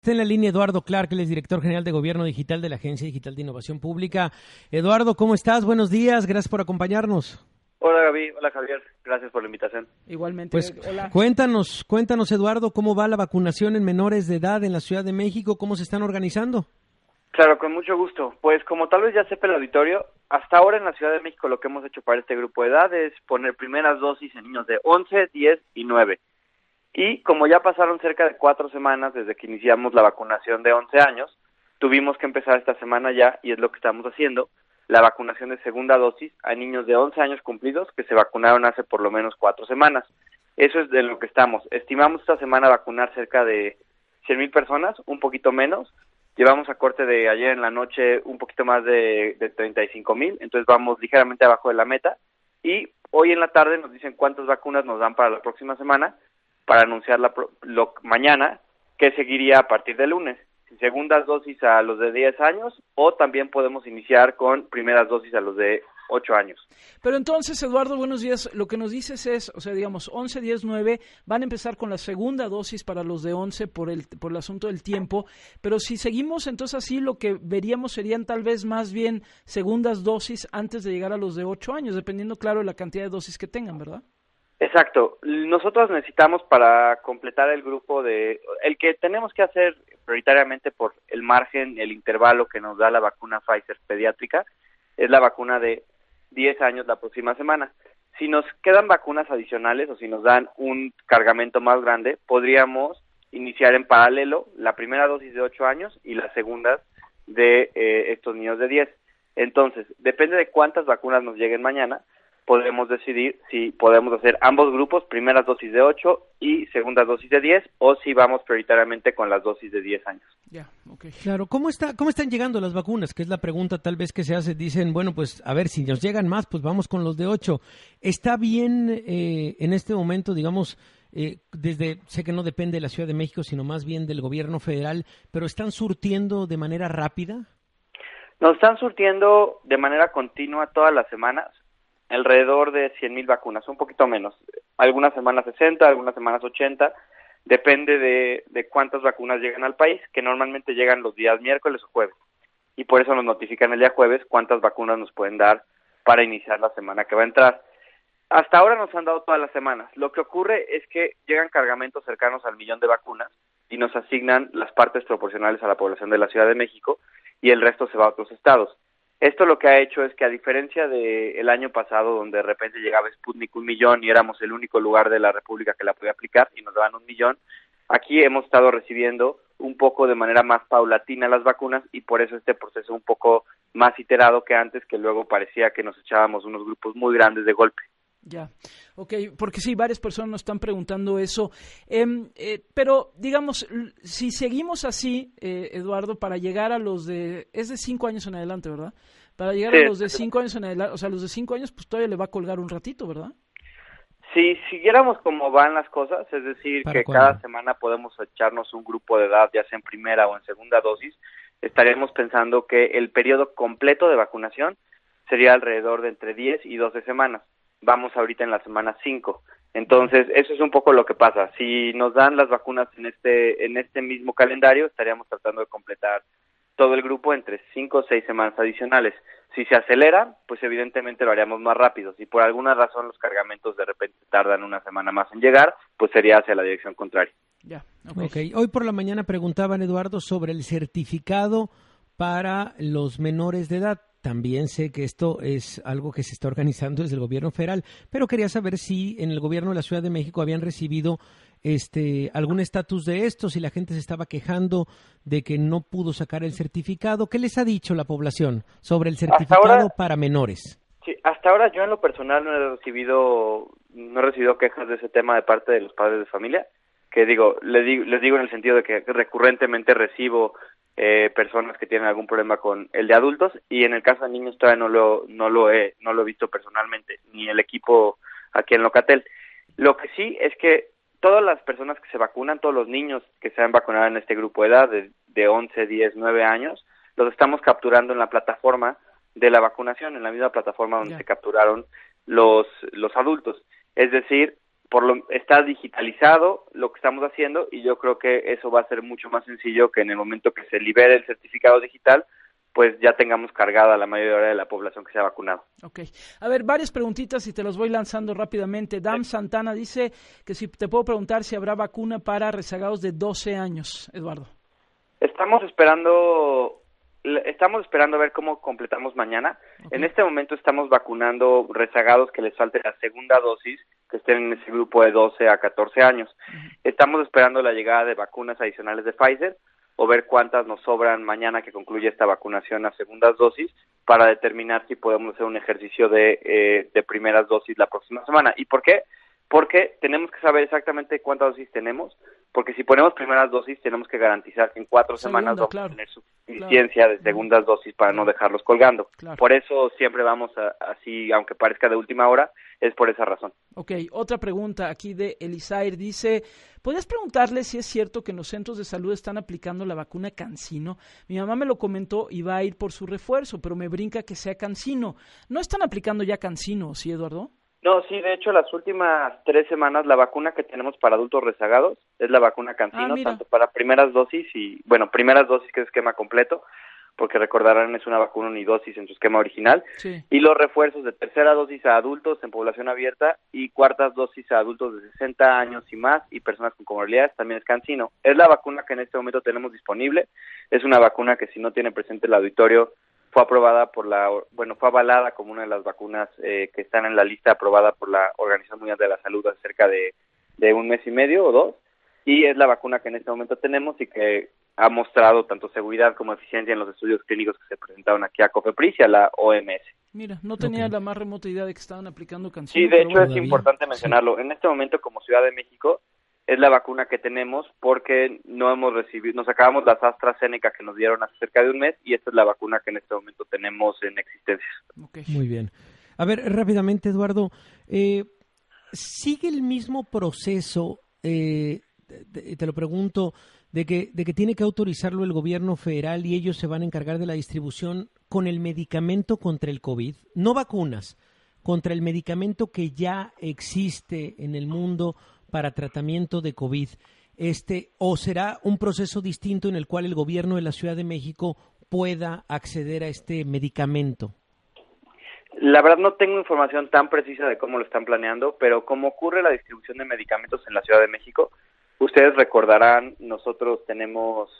Está en la línea Eduardo Clark, él es director general de Gobierno Digital de la Agencia Digital de Innovación Pública. Eduardo, ¿cómo estás? Buenos días, gracias por acompañarnos. Hola Gaby, hola Javier, gracias por la invitación. Igualmente, pues, hola. Cuéntanos Eduardo, ¿cómo va la vacunación en menores de edad en la Ciudad de México? ¿Cómo se están organizando? Claro, con mucho gusto. Pues como tal vez ya sepa el auditorio, hasta ahora en la Ciudad de México lo que hemos hecho para este grupo de edad es poner primeras dosis en niños de 11, 10 y 9. Y como ya pasaron cerca de 4 semanas desde que iniciamos la vacunación de 11 años, tuvimos que empezar esta semana ya, y es lo que estamos haciendo, la vacunación de segunda dosis a niños de 11 años cumplidos que se vacunaron hace por lo menos 4 semanas. Eso es de lo que estamos. Estimamos esta semana vacunar cerca de 100,000 personas, un poquito menos. Llevamos a corte de ayer en la noche un poquito más de 35,000, entonces vamos ligeramente abajo de la meta. Y hoy en la tarde nos dicen cuántas vacunas nos dan para la próxima semana, para anunciar mañana, que seguiría a partir del lunes. Segundas dosis a los de 10 años o también podemos iniciar con primeras dosis a los de 8 años. Pero entonces, Eduardo, buenos días. Lo que nos dices es, o sea, digamos, 11, 10, 9, van a empezar con la segunda dosis para los de 11 por el asunto del tiempo, pero si seguimos, entonces así lo que veríamos serían tal vez más bien segundas dosis antes de llegar a los de 8 años, dependiendo, claro, de la cantidad de dosis que tengan, ¿verdad? Exacto. Nosotros necesitamos para completar el grupo el que tenemos que hacer prioritariamente por el margen, el intervalo que nos da la vacuna Pfizer pediátrica, es la vacuna de 10 años la próxima semana. Si nos quedan vacunas adicionales o si nos dan un cargamento más grande, podríamos iniciar en paralelo la primera dosis de 8 años y las segundas de estos niños de 10. Entonces, depende de cuántas vacunas nos lleguen mañana, podremos decidir si podemos hacer ambos grupos, primeras dosis de 8 y segundas dosis de 10, o si vamos prioritariamente con las dosis de 10 años. Ya, okay. Claro, ¿cómo están llegando las vacunas? Que es la pregunta tal vez que se hace. Dicen, bueno, pues a ver, si nos llegan más, pues vamos con los de 8. ¿Está bien en este momento, digamos, sé que no depende de la Ciudad de México, sino más bien del gobierno federal, pero están surtiendo de manera rápida? Nos están surtiendo de manera continua todas las semanas, alrededor de 100,000 vacunas, un poquito menos. Algunas semanas 60, algunas semanas 80, depende de cuántas vacunas llegan al país, que normalmente llegan los días miércoles o jueves. Y por eso nos notifican el día jueves cuántas vacunas nos pueden dar para iniciar la semana que va a entrar. Hasta ahora nos han dado todas las semanas. Lo que ocurre es que llegan cargamentos cercanos al 1,000,000 de vacunas y nos asignan las partes proporcionales a la población de la Ciudad de México y el resto se va a otros estados. Esto lo que ha hecho es que, a diferencia del año pasado, donde de repente llegaba Sputnik 1,000,000 y éramos el único lugar de la República que la podía aplicar y nos daban 1,000,000, aquí hemos estado recibiendo un poco de manera más paulatina las vacunas y por eso este proceso un poco más iterado que antes, que luego parecía que nos echábamos unos grupos muy grandes de golpe. Ya, okay, porque sí, varias personas nos están preguntando eso, pero digamos, si seguimos así, Eduardo, para llegar a los es de 5 años en adelante, ¿verdad? Para llegar a los de 5 años en adelante, o sea, los de 5 años, pues todavía le va a colgar un ratito, ¿verdad? Si siguiéramos como van las cosas, es decir, que cada semana podemos echarnos un grupo de edad, ya sea en primera o en segunda dosis, estaríamos pensando que el periodo completo de vacunación sería alrededor de entre 10 y 12 semanas. Vamos ahorita en la semana 5. Entonces, eso es un poco lo que pasa. Si nos dan las vacunas en este mismo calendario, estaríamos tratando de completar todo el grupo entre 5 o 6 semanas adicionales. Si se acelera, pues evidentemente lo haríamos más rápido. Si por alguna razón los cargamentos de repente tardan una semana más en llegar, pues sería hacia la dirección contraria. Ya, okay. Hoy por la mañana preguntaban, Eduardo, sobre el certificado para los menores de edad. También sé que esto es algo que se está organizando desde el gobierno federal, pero quería saber si en el gobierno de la Ciudad de México habían recibido algún estatus de esto, si la gente se estaba quejando de que no pudo sacar el certificado. ¿Qué les ha dicho la población sobre el certificado para menores? Sí, hasta ahora yo en lo personal no he recibido quejas de ese tema de parte de los padres de familia, que les digo en el sentido de que recurrentemente recibo personas que tienen algún problema con el de adultos, y en el caso de niños todavía no lo he visto personalmente, ni el equipo aquí en Locatel. Lo que sí es que todas las personas que se vacunan, todos los niños que se han vacunado en este grupo de edad de 11, 10, 9 años, los estamos capturando en la plataforma de la vacunación, en la misma plataforma donde se capturaron los adultos. Es decir, está digitalizado lo que estamos haciendo, y yo creo que eso va a ser mucho más sencillo que en el momento que se libere el certificado digital, pues ya tengamos cargada la mayoría de la población que se ha vacunado. Ok. A ver, varias preguntitas y te los voy lanzando rápidamente. Dam Santana dice que si te puedo preguntar si habrá vacuna para rezagados de 12 años, Eduardo. Estamos esperando a ver cómo completamos mañana. Okay. En este momento estamos vacunando rezagados que les falte la segunda dosis, que estén en ese grupo de 12 a 14 años. Estamos esperando la llegada de vacunas adicionales de Pfizer, o ver cuántas nos sobran mañana que concluye esta vacunación a segundas dosis, para determinar si podemos hacer un ejercicio de primeras dosis la próxima semana. ¿Y por qué? Porque tenemos que saber exactamente cuántas dosis tenemos, porque si ponemos primeras dosis tenemos que garantizar que en 4 semanas vamos a tener suficiencia de segundas dosis para no dejarlos colgando. Claro. Por eso siempre vamos así, aunque parezca de última hora, es por esa razón. Ok, otra pregunta aquí de Elisair, dice, ¿podrías preguntarle si es cierto que en los centros de salud están aplicando la vacuna CanSino? Mi mamá me lo comentó y va a ir por su refuerzo, pero me brinca que sea CanSino. ¿No están aplicando ya CanSino, sí, Eduardo? No, sí, de hecho, las últimas 3 semanas la vacuna que tenemos para adultos rezagados es la vacuna CanSino, tanto para primeras dosis primeras dosis que es esquema completo, porque recordarán es una vacuna unidosis en su esquema original, sí. Y los refuerzos de tercera dosis a adultos en población abierta y cuartas dosis a adultos de 60 años y más y personas con comorbilidades también es CanSino. Es la vacuna que en este momento tenemos disponible, es una vacuna que si no tiene presente el auditorio, fue aprobada fue avalada como una de las vacunas que están en la lista aprobada por la Organización Mundial de la Salud hace cerca de 1 mes y medio o 2, y es la vacuna que en este momento tenemos y que ha mostrado tanto seguridad como eficiencia en los estudios clínicos que se presentaron aquí a COFEPRIS y a la OMS. Mira, no tenía la más remota idea de que estaban aplicando CanSino. Sí, de hecho es importante mencionarlo. Sí. En este momento, como Ciudad de México, es la vacuna que tenemos porque nos acabamos las AstraZeneca que nos dieron hace cerca de 1 mes y esta es la vacuna que en este momento tenemos en existencia. Okay. Muy bien. A ver, rápidamente, Eduardo, ¿sigue el mismo proceso, te lo pregunto, de que tiene que autorizarlo el gobierno federal y ellos se van a encargar de la distribución con el medicamento contra el COVID? No vacunas, contra el medicamento que ya existe en el mundo para tratamiento de COVID, o será un proceso distinto en el cual el gobierno de la Ciudad de México pueda acceder a este medicamento? La verdad no tengo información tan precisa de cómo lo están planeando, pero como ocurre la distribución de medicamentos en la Ciudad de México, ustedes recordarán, nosotros tenemos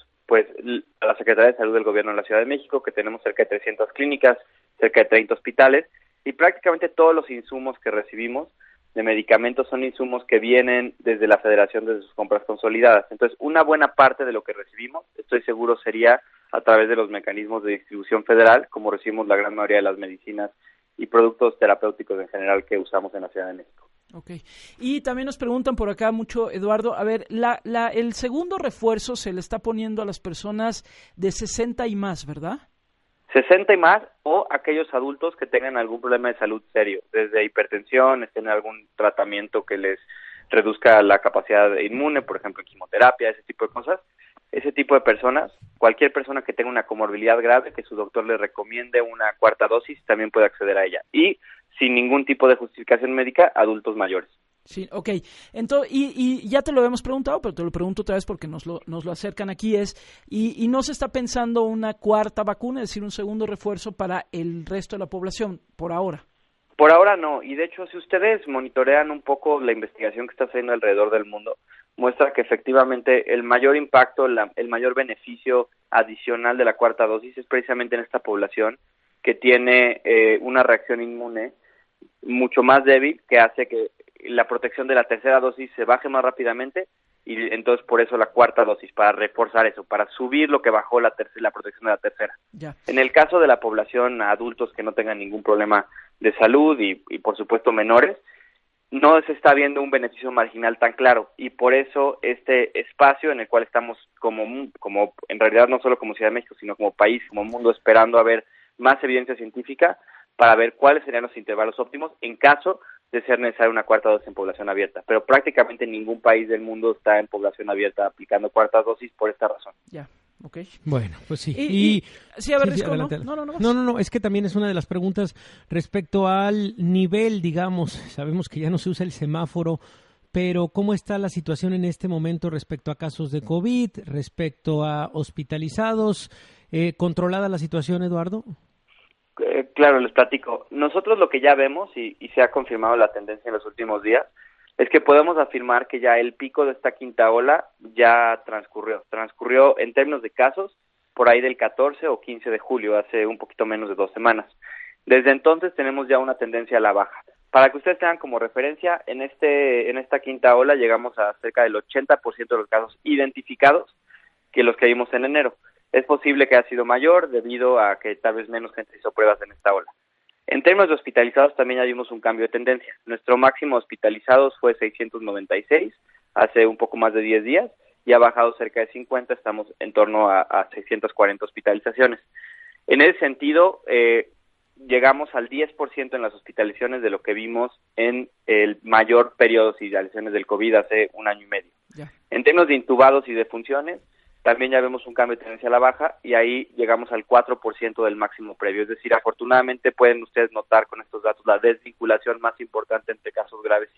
a la Secretaría de Salud del Gobierno de la Ciudad de México, que tenemos cerca de 300 clínicas, cerca de 30 hospitales, y prácticamente todos los insumos que recibimos de medicamentos son insumos que vienen desde la Federación, desde sus compras consolidadas. Entonces, una buena parte de lo que recibimos, estoy seguro, sería a través de los mecanismos de distribución federal, como recibimos la gran mayoría de las medicinas y productos terapéuticos en general que usamos en la Ciudad de México. Okay. Y también nos preguntan por acá mucho, Eduardo, a ver, el segundo refuerzo se le está poniendo a las personas de 60 y más, ¿verdad? 60 y más, o aquellos adultos que tengan algún problema de salud serio, desde hipertensión, estén en algún tratamiento que les reduzca la capacidad inmune, por ejemplo, quimioterapia, ese tipo de cosas. Ese tipo de personas, cualquier persona que tenga una comorbilidad grave, que su doctor le recomiende una 4ª dosis, también puede acceder a ella. Y sin ningún tipo de justificación médica, adultos mayores. Sí, ok. Entonces, y ya te lo habíamos preguntado, pero te lo pregunto otra vez porque nos lo acercan aquí, y no se está pensando una 4ª vacuna, es decir, un segundo refuerzo para el resto de la población, por ahora. Por ahora no, y de hecho, si ustedes monitorean un poco la investigación que está haciendo alrededor del mundo, muestra que efectivamente el mayor impacto, el mayor beneficio adicional de la 4ª dosis es precisamente en esta población que tiene una reacción inmune mucho más débil, que hace que la protección de la 3ª dosis se baje más rápidamente, y entonces por eso la 4ª dosis, para reforzar eso, para subir lo que bajó la protección de la 3ª. Ya. En el caso de la población, adultos que no tengan ningún problema de salud y por supuesto menores, no se está viendo un beneficio marginal tan claro, y por eso este espacio en el cual estamos como en realidad no solo como Ciudad de México, sino como país, como mundo, esperando a ver más evidencia científica para ver cuáles serían los intervalos óptimos en caso de ser necesaria una 4ª dosis en población abierta. Pero prácticamente ningún país del mundo está en población abierta aplicando 4ª dosis por esta razón. Ya. Okay. Bueno, pues sí. Sí, a ver, Risco, No, es que también es una de las preguntas respecto al nivel, digamos, sabemos que ya no se usa el semáforo pero ¿cómo está la situación en este momento respecto a casos de COVID, respecto a hospitalizados? ¿Controlada la situación, Eduardo? Claro, les platico. Nosotros lo que ya vemos, y se ha confirmado la tendencia en los últimos días, es que podemos afirmar que ya el pico de esta quinta ola ya transcurrió. Transcurrió en términos de casos por ahí del 14 o 15 de julio, hace un poquito menos de 2 semanas. Desde entonces tenemos ya una tendencia a la baja. Para que ustedes tengan como referencia, en esta quinta ola llegamos a cerca del 80% de los casos identificados que los que vimos en enero. Es posible que haya sido mayor debido a que tal vez menos gente hizo pruebas en esta ola. En términos de hospitalizados también ya vimos un cambio de tendencia. Nuestro máximo hospitalizados fue 696 hace un poco más de 10 días y ha bajado cerca de 50, estamos en torno a 640 hospitalizaciones. En ese sentido, llegamos al 10% en las hospitalizaciones de lo que vimos en el mayor periodo de hospitalizaciones del COVID hace 1 año y medio. Yeah. En términos de intubados y de funciones, también ya vemos un cambio de tendencia a la baja y ahí llegamos al 4% del máximo previo. Es decir, afortunadamente pueden ustedes notar con estos datos la desvinculación más importante entre casos graves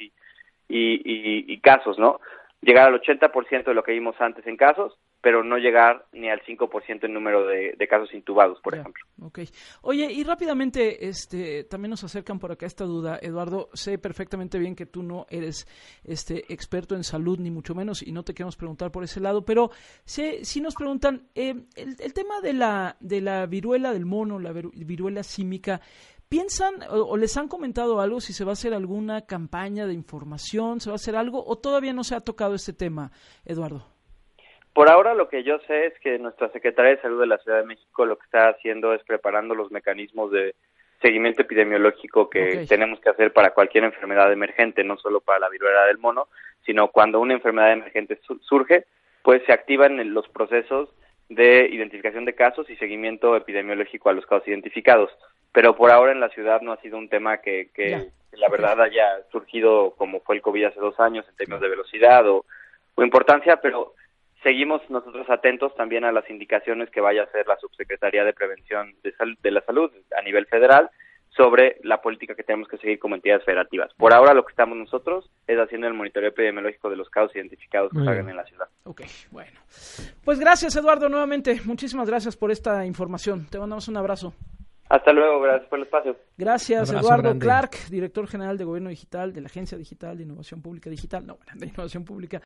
y casos, ¿no? Llegar al 80% de lo que vimos antes en casos, pero no llegar ni al 5% en número de casos intubados, por ejemplo. Okay. Oye, y rápidamente, también nos acercan por acá esta duda, Eduardo. Sé perfectamente bien que tú no eres experto en salud, ni mucho menos, y no te queremos preguntar por ese lado, pero sí nos preguntan, el tema de la viruela del mono, la viruela símica, ¿piensan o les han comentado algo si se va a hacer alguna campaña de información, se va a hacer algo, o todavía no se ha tocado este tema, Eduardo? Por ahora lo que yo sé es que nuestra Secretaría de Salud de la Ciudad de México lo que está haciendo es preparando los mecanismos de seguimiento epidemiológico que tenemos que hacer para cualquier enfermedad emergente, no solo para la viruela del mono, sino cuando una enfermedad emergente surge, pues se activan los procesos de identificación de casos y seguimiento epidemiológico a los casos identificados. Pero por ahora en la ciudad no ha sido un tema que la verdad haya surgido como fue el COVID hace 2 años en términos de velocidad o importancia, pero seguimos nosotros atentos también a las indicaciones que vaya a hacer la Subsecretaría de Prevención de la Salud a nivel federal sobre la política que tenemos que seguir como entidades federativas. Por ahora lo que estamos nosotros es haciendo el monitoreo epidemiológico de los casos identificados que salgan en la ciudad. Ok, bueno. Pues gracias, Eduardo, nuevamente. Muchísimas gracias por esta información. Te mandamos un abrazo. Hasta luego, gracias por el espacio. Gracias, Eduardo grande. Clark, director general de Gobierno Digital de la Agencia Digital de Innovación Pública Digital, de Innovación Pública.